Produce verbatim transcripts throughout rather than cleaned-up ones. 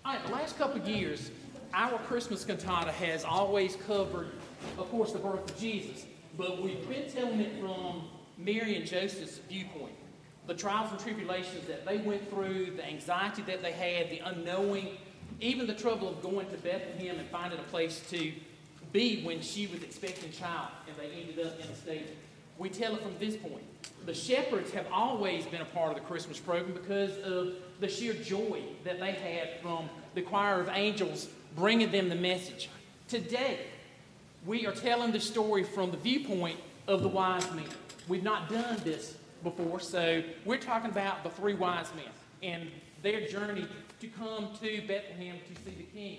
All right, the last couple of years, our Christmas cantata has always covered, of course, the birth of Jesus. But we've been telling it from Mary and Joseph's viewpoint. The trials and tribulations that they went through, the anxiety that they had, the unknowing, even the trouble of going to Bethlehem and finding a place to be when she was expecting a child and they ended up in a stable. We tell it from this point. The shepherds have always been a part of the Christmas program because of the sheer joy that they had from the choir of angels bringing them the message. Today, we are telling the story from the viewpoint of the wise men. We've not done this before, so we're talking about the three wise men and their journey to come to Bethlehem to see the king.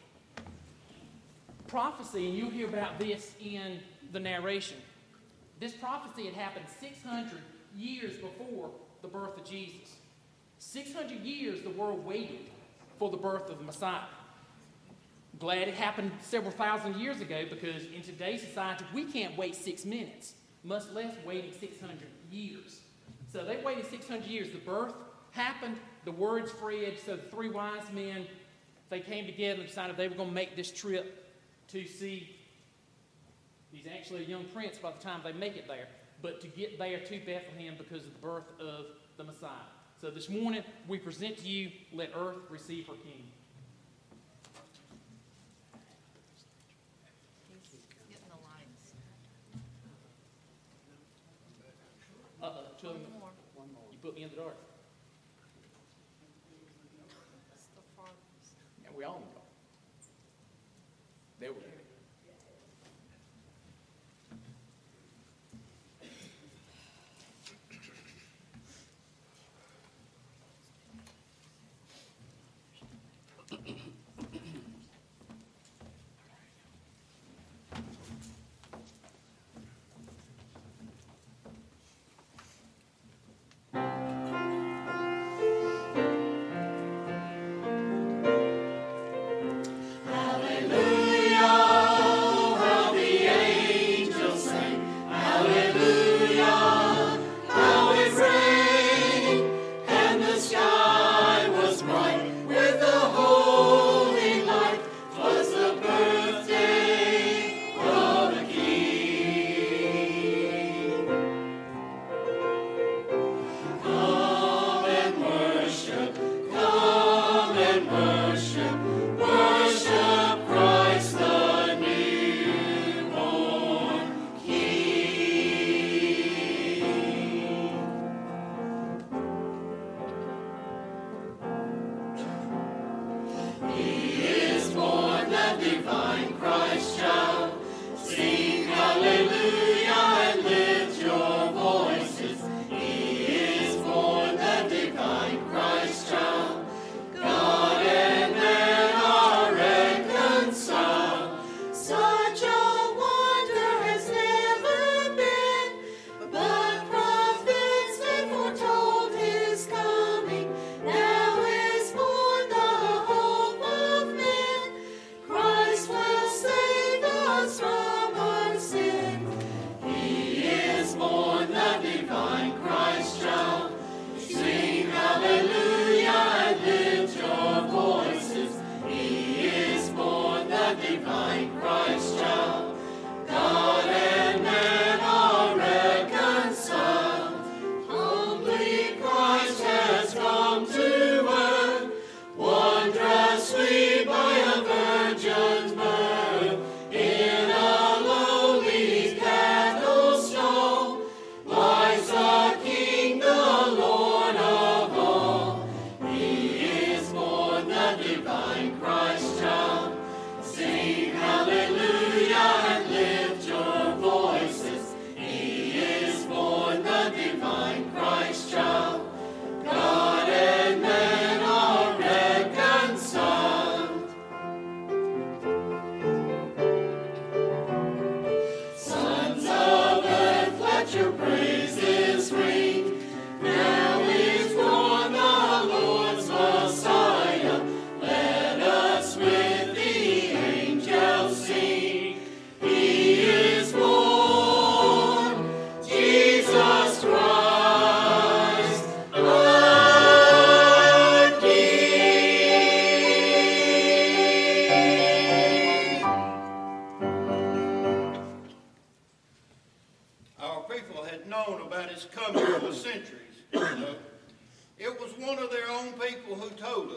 Prophecy, and you'll hear about this in the narration. This prophecy had happened six hundred years before the birth of Jesus. six hundred years the world waited for the birth of the Messiah. Glad it happened several thousand years ago, because in today's society we can't wait six minutes, much less waiting six hundred years. So they waited six hundred years. The birth happened, the word spread, so the three wise men, they came together and decided they were going to make this trip to see. He's actually a young prince by the time they make it there, but to get there to Bethlehem because of the birth of the Messiah. So this morning we present to you, Let Earth Receive Her King. Uh-oh, two of them. One more. You put me in the dark. Yeah, we all in the dark. There we go.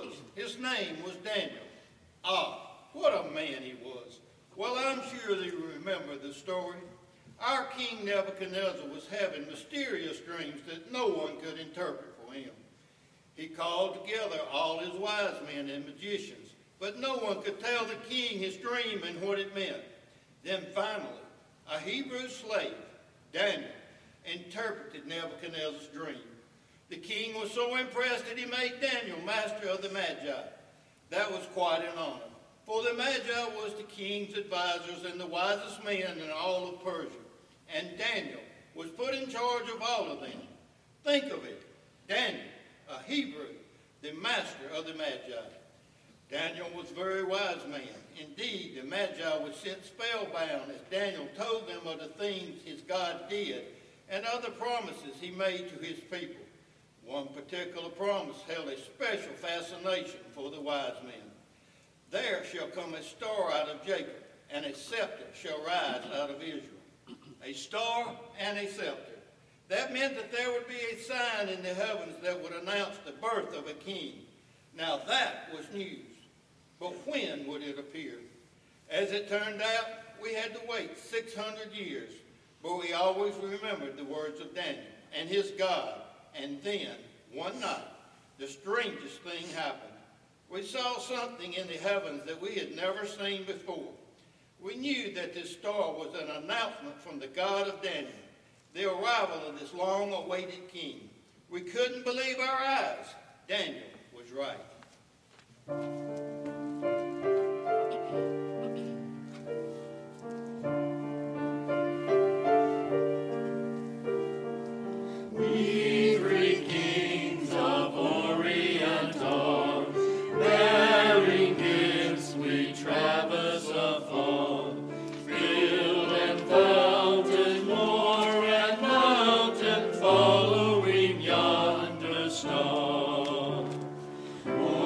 His name was Daniel. Ah, what a man he was. Well, I'm sure that you remember the story. Our king Nebuchadnezzar was having mysterious dreams that no one could interpret for him. He called together all his wise men and magicians, but no one could tell the king his dream and what it meant. Then finally, a Hebrew slave, Daniel, interpreted Nebuchadnezzar's dream. The king was so impressed that he made Daniel master of the Magi. That was quite an honor, for the Magi was the king's advisors and the wisest men in all of Persia, and Daniel was put in charge of all of them. Think of it, Daniel, a Hebrew, the master of the Magi. Daniel was a very wise man. Indeed, the Magi were sent spellbound as Daniel told them of the things his God did and other promises he made to his people. One particular promise held a special fascination for the wise men. There shall come a star out of Jacob, and a scepter shall rise out of Israel. A star and a scepter. That meant that there would be a sign in the heavens that would announce the birth of a king. Now that was news. But when would it appear? As it turned out, we had to wait six hundred years, but we always remembered the words of Daniel and his God. And then, one night, the strangest thing happened. We saw something in the heavens that we had never seen before. We knew that this star was an announcement from the God of Daniel, the arrival of this long-awaited king. We couldn't believe our eyes. Daniel was right. Following yonder star.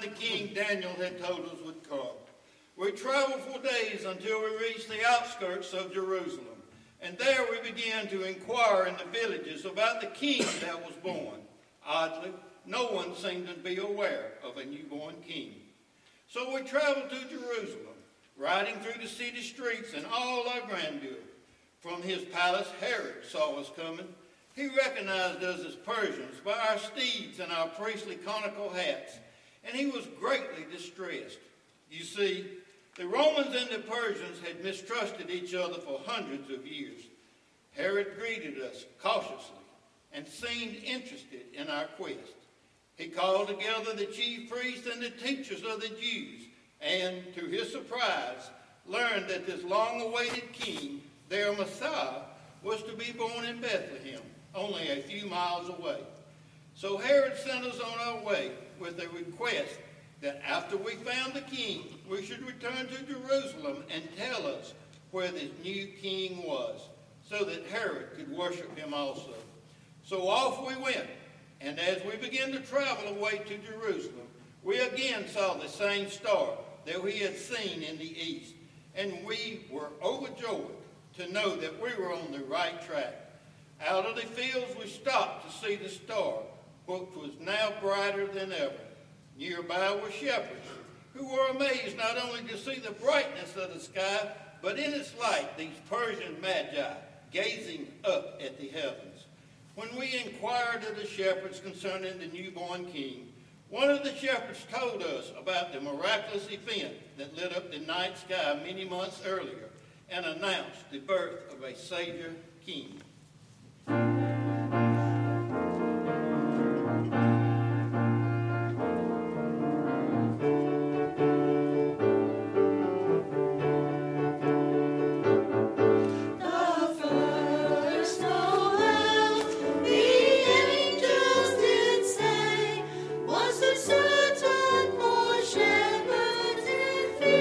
the king Daniel had told us would come. We traveled for days until we reached the outskirts of Jerusalem. And there we began to inquire in the villages about the king that was born. Oddly, no one seemed to be aware of a newborn king. So we traveled to Jerusalem, riding through the city streets in all our grandeur. From his palace, Herod saw us coming. He recognized us as Persians by our steeds and our priestly conical hats, and he was greatly distressed. You see, the Romans and the Persians had mistrusted each other for hundreds of years. Herod greeted us cautiously and seemed interested in our quest. He called together the chief priests and the teachers of the Jews, and, to his surprise, learned that this long-awaited king, their Messiah, was to be born in Bethlehem, only a few miles away. So Herod sent us on our way with a request that after we found the king, we should return to Jerusalem and tell us where this new king was, so that Herod could worship him also. So off we went, and as we began to travel away to Jerusalem, we again saw the same star that we had seen in the east, and we were overjoyed to know that we were on the right track. Out of the fields we stopped to see the star, which was now brighter than ever. Nearby were shepherds, who were amazed not only to see the brightness of the sky, but in its light these Persian magi gazing up at the heavens. When we inquired of the shepherds concerning the newborn king, one of the shepherds told us about the miraculous event that lit up the night sky many months earlier and announced the birth of a Savior King.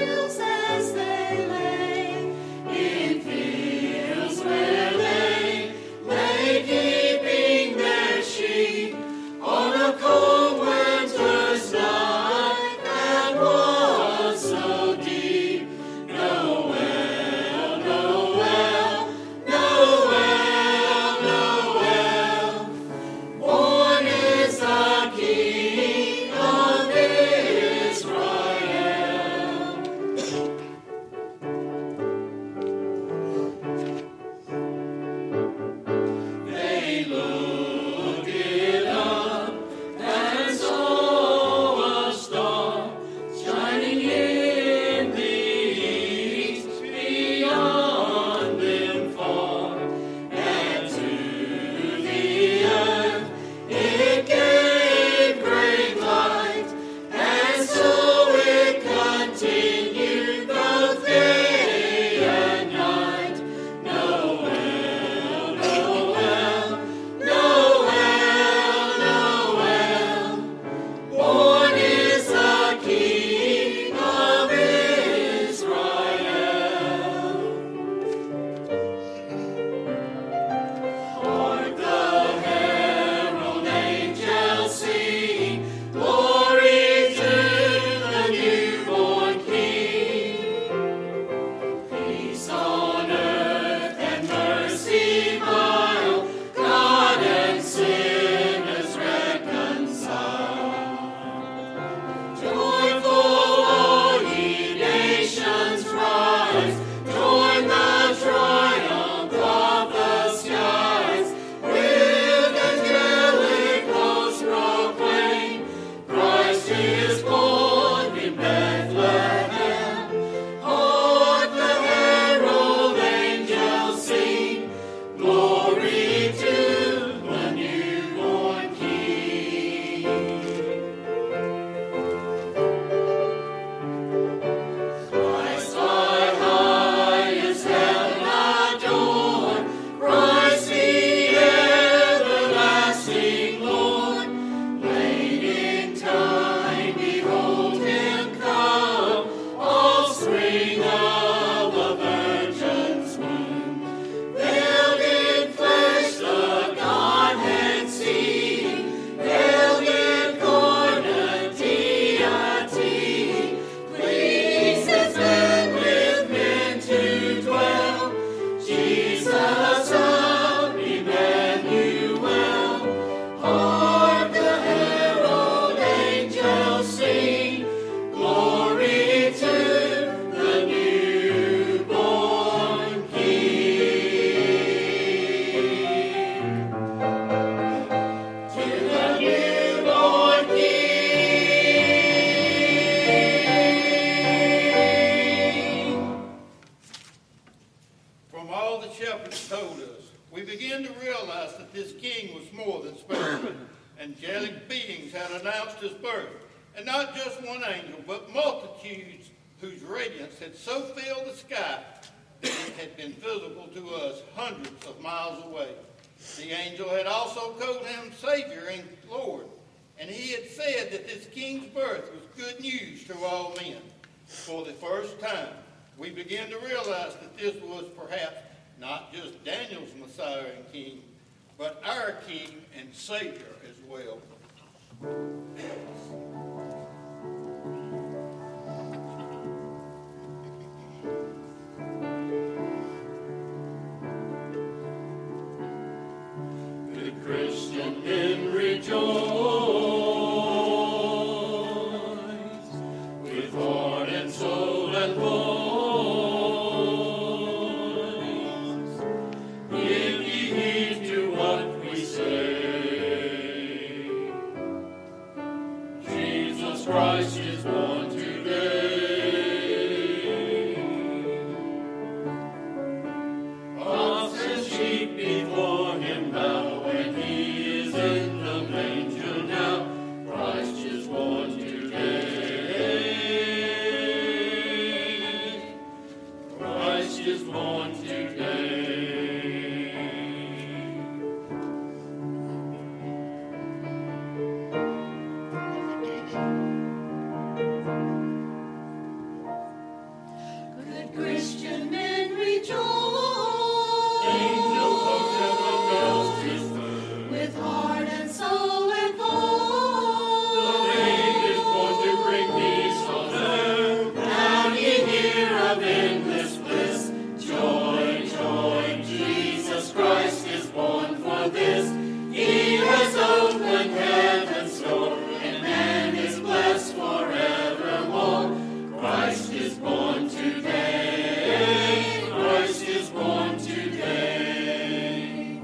As they lay in fields where they had announced his birth, and not just one angel, but multitudes whose radiance had so filled the sky that it had been visible to us hundreds of miles away. The angel had also called him Savior and Lord, and he had said that this king's birth was good news to all men. For the first time, we began to realize that this was perhaps not just Daniel's Messiah and King, but our King and Savior as well. The Christian men rejoice with heart and soul and voice. Give ye heed to what we say. Jesus Christ is born today. Ox and sheep before him bow, and he is in the manger now. Christ is born today. Christ is born today. Good Christian men rejoice Angel of heaven bells his birth. with heart and soul and The voice. babe is born to bring peace on earth. Now ye hear of endless bliss. Joy, joy, Jesus Christ is born for this. He has opened heaven's door, and man is blessed forevermore. Christ is born today. Christ is born today.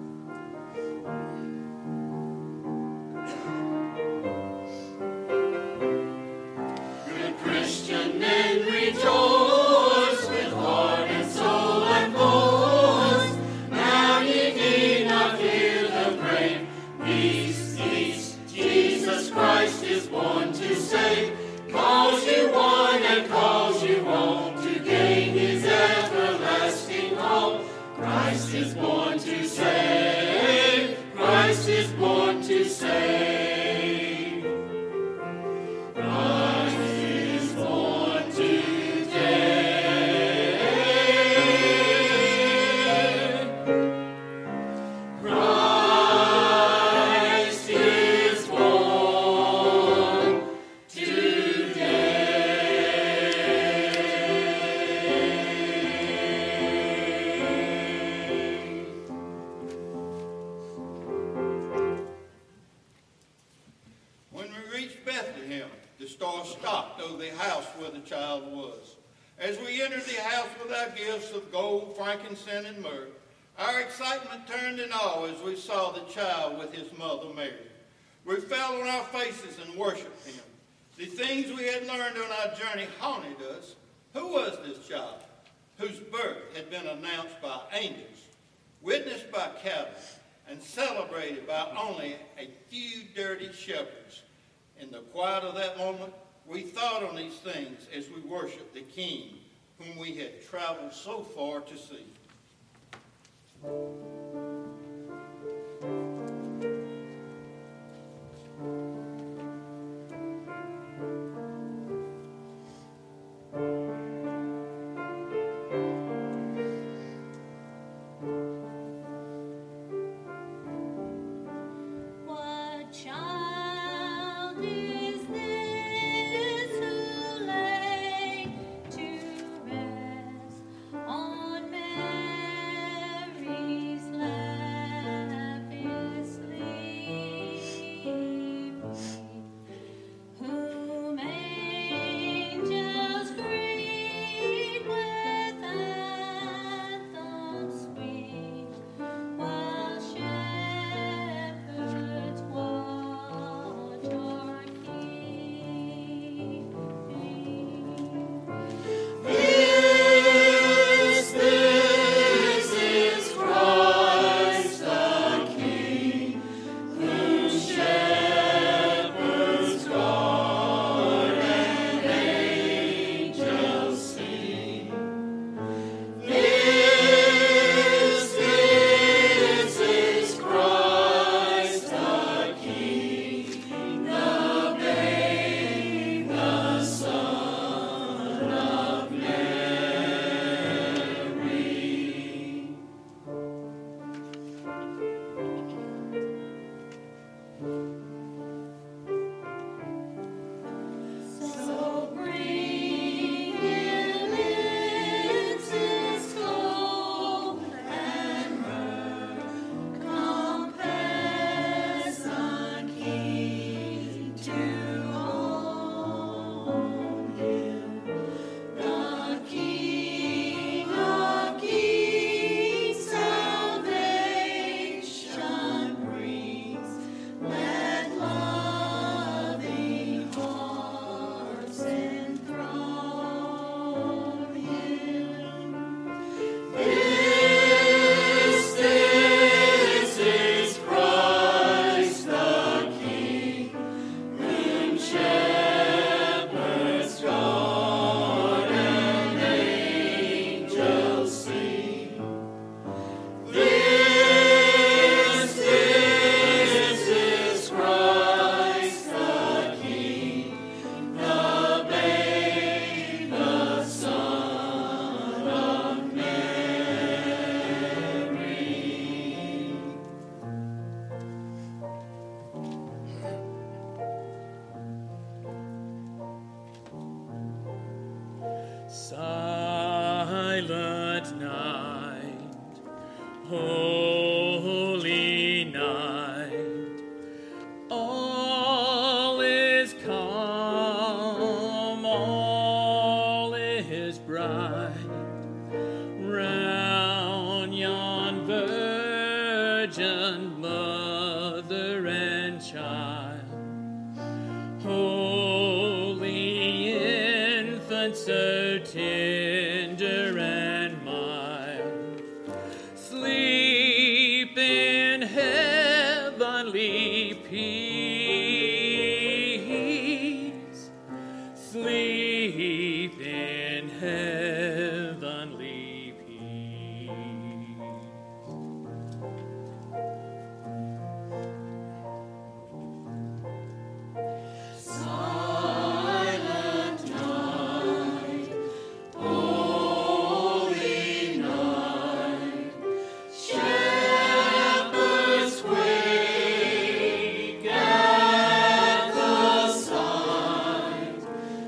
Good Christian men rejoice with heart and soul and voice. Now ye need not fear the grave. Peace, peace, Jesus Christ is born to save. Calls you one and calls you all to gain his everlasting home. Christ is born to save. Christ is born to save. Christ is born today. Christ is born today. When we reached Bethlehem, the star stopped over the house where the child was. As we entered the house with our gifts of gold, frankincense, and myrrh, our excitement turned in awe as we saw the child with his mother Mary. We fell on our faces and worshiped him. The things we had learned on our journey haunted us. Who was this child whose birth had been announced by angels, witnessed by cattle, and celebrated by only a few dirty shepherds? In the quiet of that moment, we thought on these things as we worshiped the King whom we had traveled so far to see. What child is this who lay to rest on Mary's lap? Silent night, holy night, all is calm, all is bright, round yon virgin mother and child, holy infant, so tender and mild, sleep in heavenly peace, sleep in heavenly peace. Silent night, holy night, shepherds wake at the sight,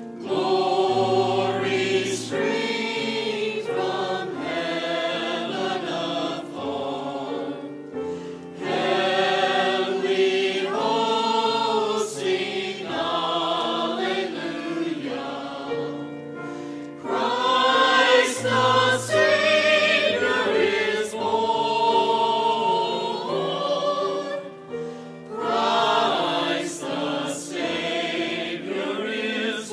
glory streams from heaven afar, heavenly hosts sing hallelujah. Christ the Savior is born. Christ the Savior is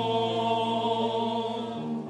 born.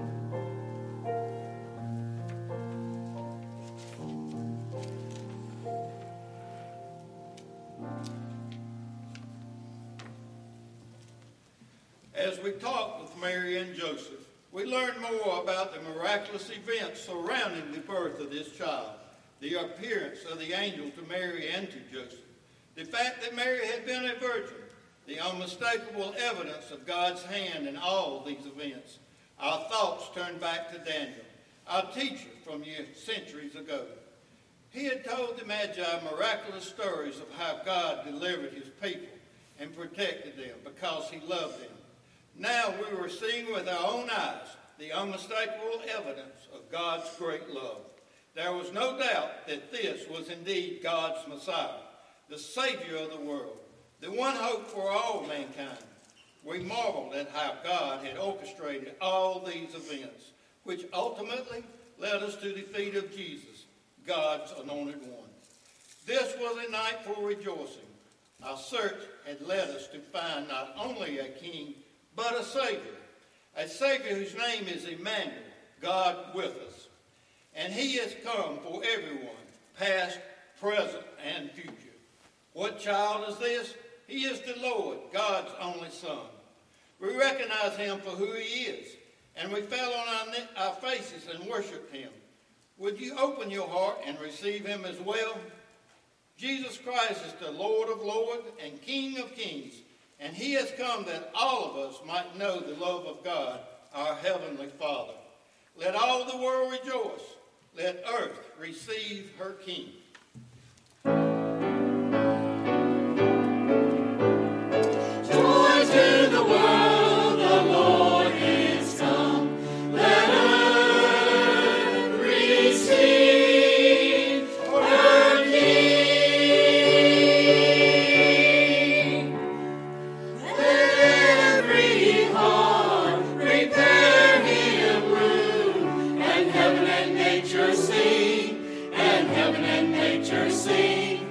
As we talked with Mary and Joseph, we learned more about the miraculous events surrounding the birth of this child, the appearance of the angel to Mary and to Joseph, the fact that Mary had been a virgin, the unmistakable evidence of God's hand in all these events. Our thoughts turn back to Daniel, our teacher from years, centuries ago. He had told the Magi miraculous stories of how God delivered his people and protected them because he loved them. Now we were seeing with our own eyes the unmistakable evidence of God's great love. There was no doubt that this was indeed God's Messiah, the Savior of the world, the one hope for all mankind. We marveled at how God had orchestrated all these events, which ultimately led us to the feet of Jesus, God's anointed one. This was a night for rejoicing. Our search had led us to find not only a king, but a Savior, a Savior whose name is Emmanuel, God with us. And he has come for everyone, past, present, and future. What child is this? He is the Lord, God's only Son. We recognize him for who he is, and we fell on our, our faces and worshiped him. Would you open your heart and receive him as well? Jesus Christ is the Lord of lords and King of kings, and he has come that all of us might know the love of God, our heavenly Father. Let all the world rejoice. Let earth receive her King. Joy to the world, the Lord is come. Let earth receive her King. Let every heart prepare him room, and heaven and nature sing, and heaven and nature sing.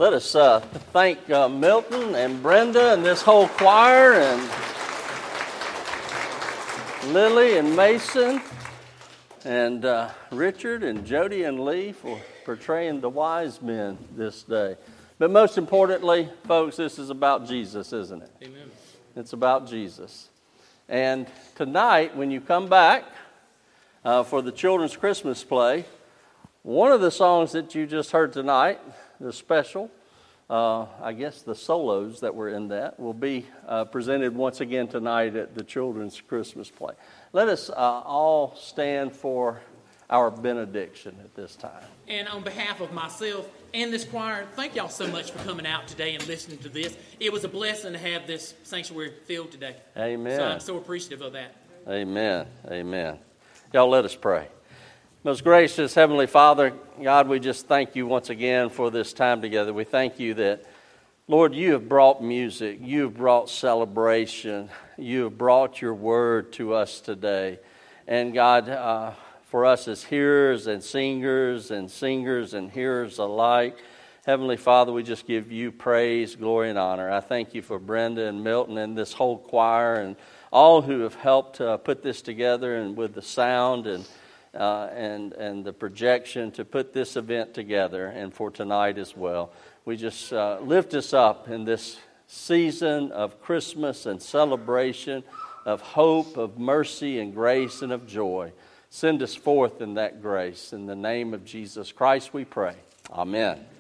Let us uh, thank uh, Milton and Brenda and this whole choir and Lily and Mason and uh, Richard and Jody and Lee for portraying the wise men this day. But most importantly, folks, this is about Jesus, isn't it? Amen. It's about Jesus. And tonight, when you come back uh, for the children's Christmas play, one of the songs that you just heard tonight, the special, uh, I guess the solos that were in that, will be uh, presented once again tonight at the children's Christmas play. Let us uh, all stand for our benediction at this time. And on behalf of myself and this choir, thank y'all so much for coming out today and listening to this. It was a blessing to have this sanctuary filled today. Amen. So I'm so appreciative of that. Amen. Amen. Y'all, let us pray. Most gracious Heavenly Father, God, we just thank you once again for this time together. We thank you that, Lord, you have brought music, you have brought celebration, you have brought your word to us today. And God, uh, for us as hearers and singers and singers and hearers alike, Heavenly Father, we just give you praise, glory, and honor. I thank you for Brenda and Milton and this whole choir and all who have helped uh, put this together and with the sound and Uh, and and the projection to put this event together and for tonight as well. We just uh, lift us up in this season of Christmas and celebration, of hope, of mercy and grace and of joy. Send us forth in that grace. In the name of Jesus Christ we pray. Amen.